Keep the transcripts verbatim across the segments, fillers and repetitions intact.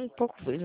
Um pouco coisa.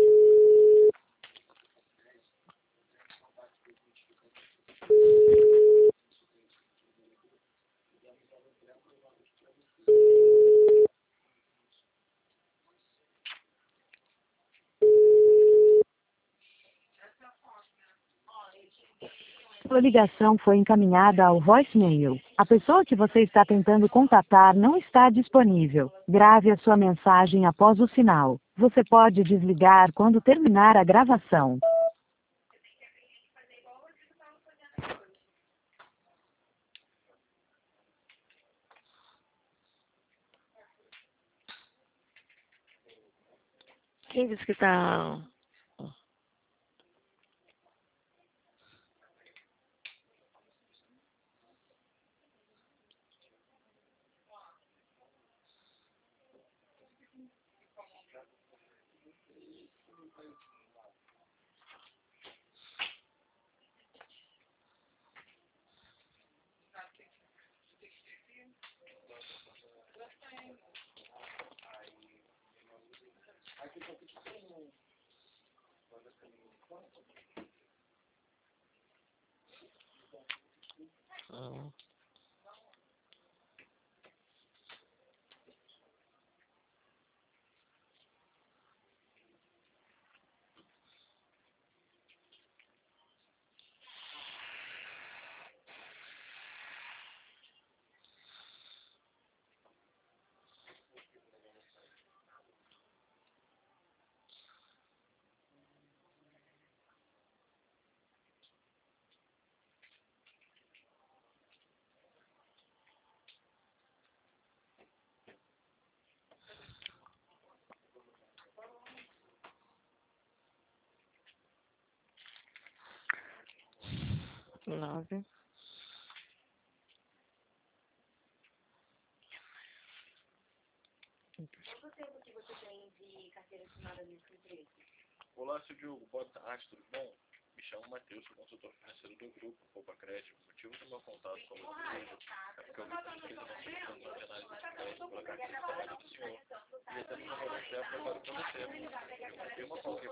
Sua ligação foi encaminhada ao voicemail. A pessoa que você está tentando contatar não está disponível. Grave a sua mensagem após o sinal. Você pode desligar quando terminar a gravação. Quem disse que tá... Hum. Nove. Olá, seu Diogo. Boa tarde, tudo bom? Me chamo Matheus, sou consultor financeiro do grupo Poupa Crédito. O motivo do meu contato com a empresa é porque eu vi que vocês fez uma solução de análise de crédito pela carteira de trabalho do senhor e até me oferecer a preparo para você.